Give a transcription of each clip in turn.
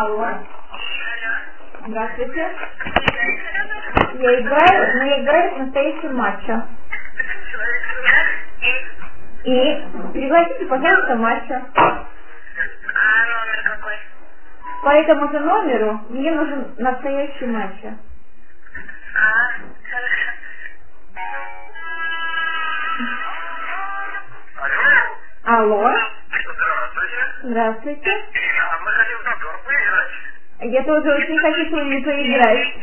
Алло. Здравствуйте. Я играю в настоящий матча. И пригласите, пожалуйста, матча. А номер какой? По этому же номеру мне нужен настоящий матча. Хорошо. Алло. Здравствуйте. Здравствуйте. Мы хотим в повтор поиграть. Я тоже очень хочу с вами поиграть.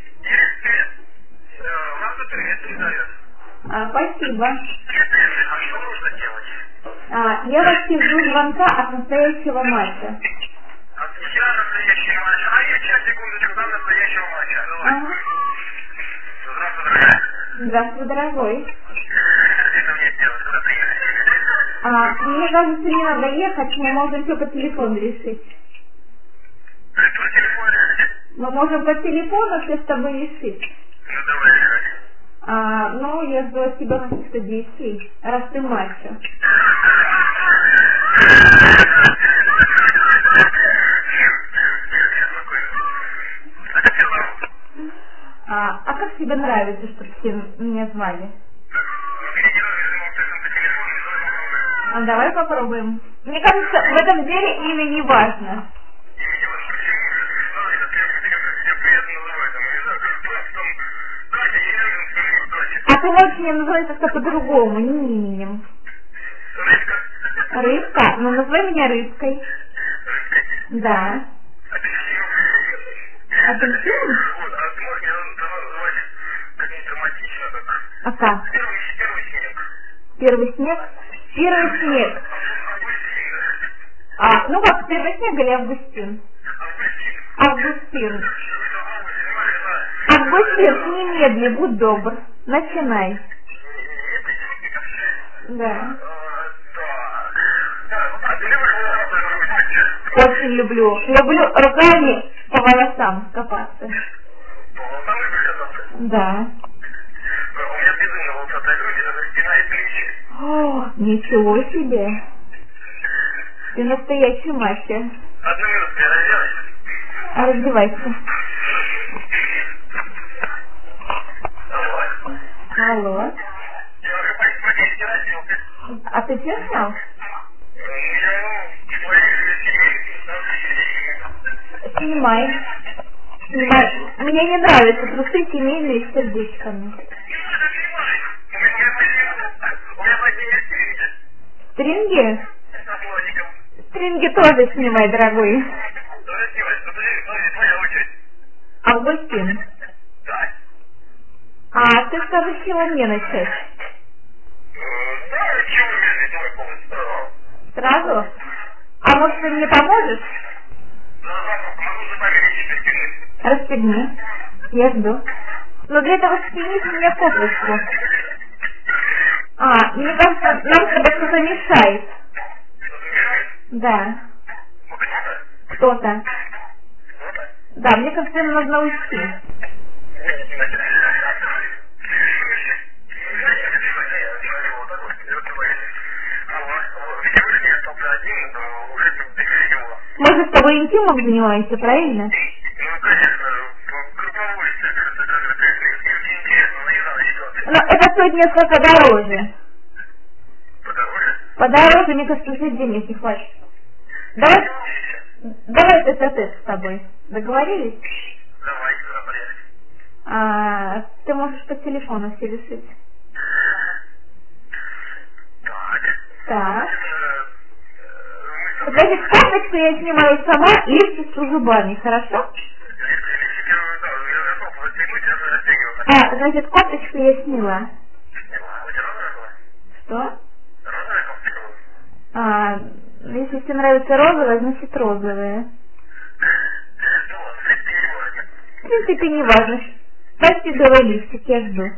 Вам тут привет передает. Спасибо. А что нужно делать? Я вообще жду звонка от настоящего матча. Я настоящий матч. Я сейчас, секундочку, дам настоящего матча. Ага. Здравствуй, дорогая. Здравствуй, дорогой. Что мне сделать? Куда приехать? Мне кажется, не надо ехать, мы можем все по телефону решить. По телефону? Мы можем по телефону все с тобой решить. Ну, давай решать. Я жду от тебя каких-то действий, раз ты матча. Как тебе нравится, чтобы все меня звали? Давай попробуем. Мне кажется, в этом деле имя не важно. Ты можешь меня называть как-то по-другому, не именем. Рыбка? Ну, называй меня Рыбкой. Да. Апельсин? Как? Первый снег? Первый снег. Как, первый снег или Августин? Августин. Августин, немедли, будь добр. Начинай. Да. Очень люблю. Люблю руками по волосам копаться. Да. У меня безумно волосатая грудь, это спина и плечи. О, ничего себе. Ты настоящий мастер. Одну минутку, я раздеваюсь. Раздевайся. Алло. Я уже почти разделся. Ты что снял? Снимай. Мне не нравятся трусы семейные с сердечками. Стринги? Стринги тоже снимай, дорогой. Августин. Ты скажешь, с чего мне начать? Сразу? Может, ты мне поможешь? Расстегни. Я жду. Но для этого стянись мне кофточку. Мне кажется, нам с тобой кто-то мешает. Да. Кто-то. Да, мне кажется, им нужно уйти. Мы же с тобой интимом занимаемся, правильно? Ну, конечно, групповой секс, это интересно, но не знаю, что. Но это стоит несколько дороже. Подороже? Подороже, мне кажется, уже денег не хватит. Давай тет-а-тет с тобой. Договорились? Давай, запрет. Ты можешь по телефону все решить. Так. Значит, карточку я снимаю сама и чищу зубами, хорошо? Значит, карточку я сняла. Что? Если тебе нравится розовая, значит розовая. В принципе, не важно. Ставьте белый листик, я жду.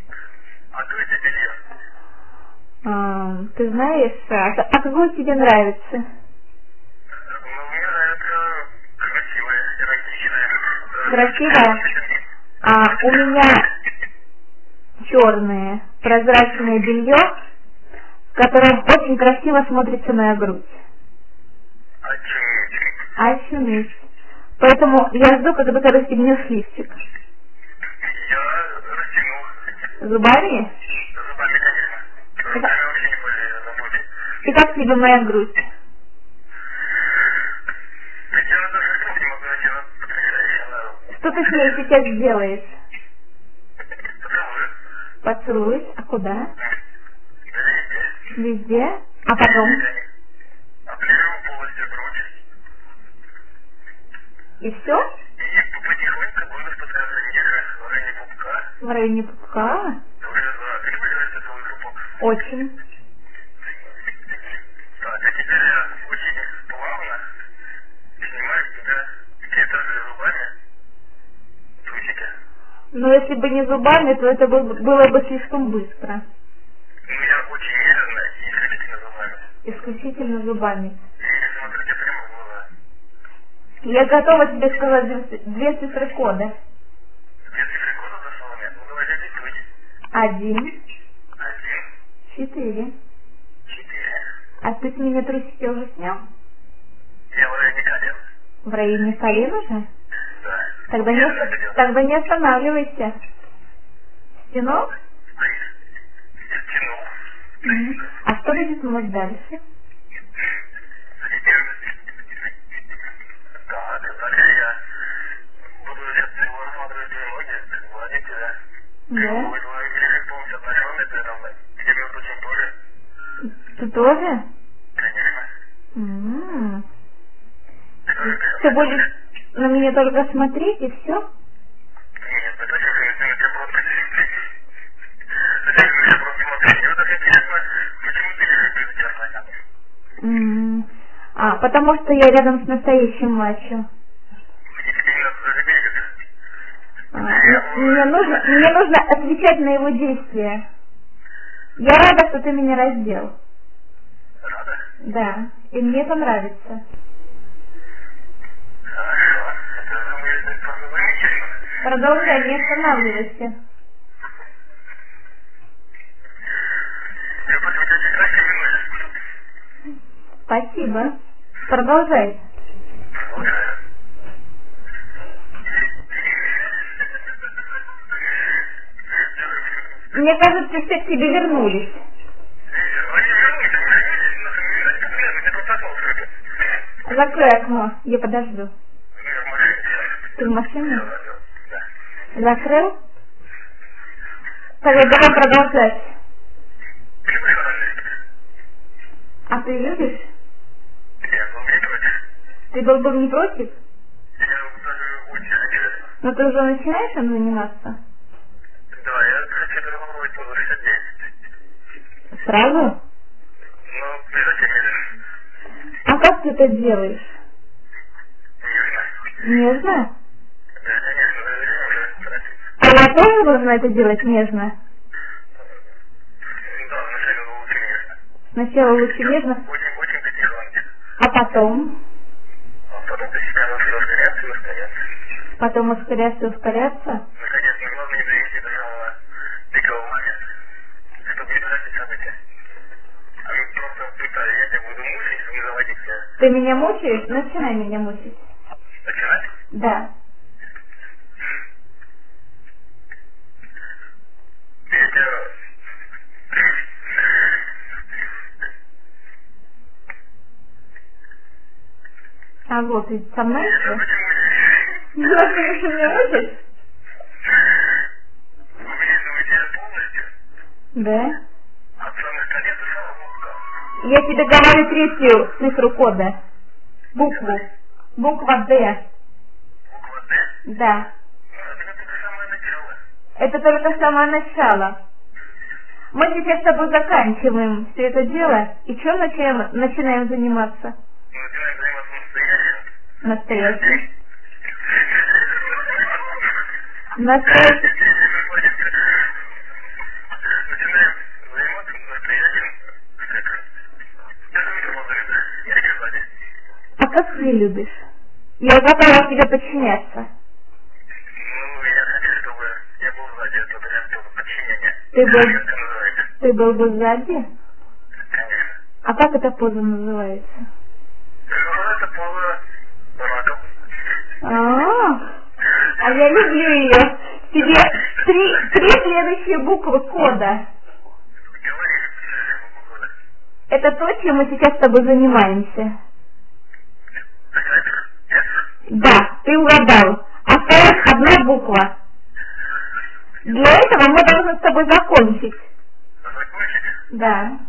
Ты знаешь, какой тебе нравится? Мне нравится красивая, эротичная. Красивая? У меня черное прозрачное белье, в котором очень красиво смотрится моя грудь. Очуметь. Очуметь. Поэтому я жду, когда ты расстегнешь лифчик. Я растянул. Зубами? Зубами, конечно. Руками вообще не пользуюсь, забудь. И как тебе моя грудь? Так я даже слов не могу найти, но потрясающе. Что ты с ней сейчас сделаешь? Поцелуй. Поцелуешь? А куда? Да везде. Везде? А потом? Оближу полностью грудь. И все? И потихоньку буду спускаться ниже, в районе пупка. В районе пупка? Ты уже знала, ты любишь поцелуй пупок? Очень. Так, а теперь я очень плавно снимаю с тебя те тоже зубами трусики. Но если бы не зубами, то это было бы слишком быстро. Ну, я очень медленно и исключительно зубами. Исключительно зубами. И смотрю тебе прямо в глаза. Я готова тебе сказать две цифры кода. Две цифры кода зашел мне. Ну, давай диктуй. 1, 1, 4. 4. А ты с меня трусики уже снял? Я в районе колен. В районе колен уже? Да. Тогда не останавливайся. Стянул? Стянул. А что будет у нас дальше? Так, далее я буду сейчас его рассматривать твои ноги, гладить тебя. Да? Твой грифик полностью обнаженный, поэтому тебе, между прочим, тоже. Ты тоже? Конечно. Ты будешь на меня только смотреть и все? Нет, это что же, если тебя просто сидеть. Зачем меня просто смотреть? Мне так интересно, почему ты любишь участвовать? А, потому что я рядом с настоящим мачо. Мне нужно отвечать на его действия. Я рада, что ты меня раздел. Рада? Да, и мне это нравится. Хорошо, это выглядит просто замечательно. Продолжай, не останавливайся. Я посмотрю, как красивый носик. Спасибо. Продолжай. Продолжаю. Мне кажется, все к тебе вернулись. Закрой окно, я подожду. Ты в машине? Закрыл? Тогда давай продолжать. А ты любишь? Ты был бы не против? Но ты уже начинаешь им заниматься? Да, я хочу попробовать позже 10. Сразу? Но ты зачем идешь? А как ты это делаешь? Нежно? Да, конечно, уже. А я тоже должна это делать нежно? Да, вначале лучше нежно. Сначала лучше нежно, Очень потихоньку. а потом? А потом ты себя научил ускоряться и ускоряться. Потом ускоряться и ускоряться? Наконец, но главное не довести до самого пикового момента, чтобы не тратить события. А мы просто пытали, я тебя буду мучить, чтобы не заводить тебя. Ты меня мучаешь? Начинай меня мучить. Начинать? Да. Я тебя... А вот, ты со мной? Я почему Ну, ты что меня мучаешь? вылизываю тебя полностью, Да. от самых колен до самого пупка. Я тебе говорю третью цифру кода. Букву. Буква Д. Буква Д. Да. Это только самое начало. Это только самое начало. Мы сейчас с тобой заканчиваем все это дело. И чем начинаем заниматься? Мы начинаем заниматься настоящим. Настоящим. Настоящим. Начинаем заниматься настоящим. А как ты любишь? Я готова тебе подчиняться. Ну, я хочу, чтобы я был сзади, это прям только подчинение. Ты был- Как это называется? Ты был бы сзади? Конечно. А как эта поза называется? Это поза раком. буквы кода. Говори, букву кода. Это то, чем мы сейчас с тобой занимаемся. Да, ты угадал. Осталась одна буква. Для этого мы должны с тобой закончить. Закончить? Да.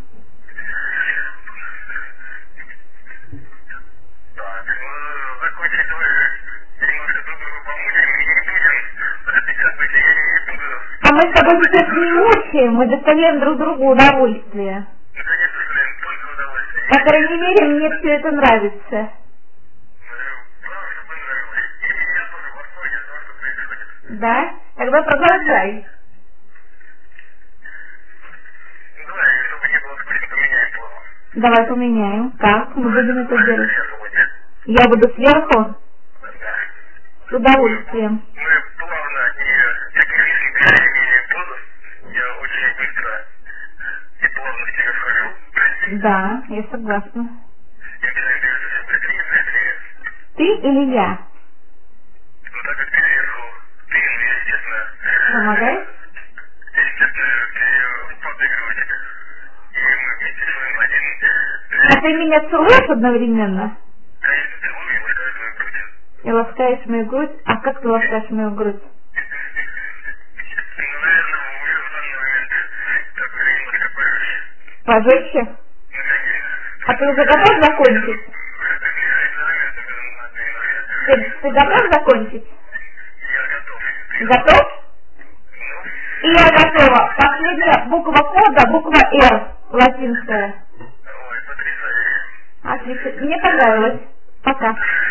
Так, ну, закончить мы немножко друг другу помочь не будем. Запечатывать я не буду. А мы с тобой сейчас не мучаем, мы доставляем друг другу удовольствие. Конечно, блин, только удовольствие. По крайней мере, мне все это нравится. Просто понравилось. И я тоже в восторге от того, что происходит. Да? Тогда продолжай. Давай, чтобы не было скучно, поменяем плавно. Давай поменяем. Как мы будем это делать? Сейчас будет. Я буду сверху? Да. С удовольствием. Мы плавно и технически переменяем позу. Я очень быстро и плавно в тебя вхожу. Да, я согласна. И начинаю двигаться все быстрее и быстрее. Ты или я? Ну так как ты сверху, ты, ну, естественно, Помогаешь? естественно, ты подыгрываешь. И мы вместе своим один. А ты меня целуешь одновременно? Конечно, целую и ласкаю твою грудь. И ласкаешь мою грудь? А как ты ласкаешь мою грудь? Ну, наверное, уже в данный момент так немножко пожестче. Пожестче? Ну, конечно. А ты уже готов закончить? Ты готов закончить? Я готов. Готов? И я готова. Последняя буква кода, буква R, латинская. Ой, потрясающе. Отлично. Мне понравилось. Пока.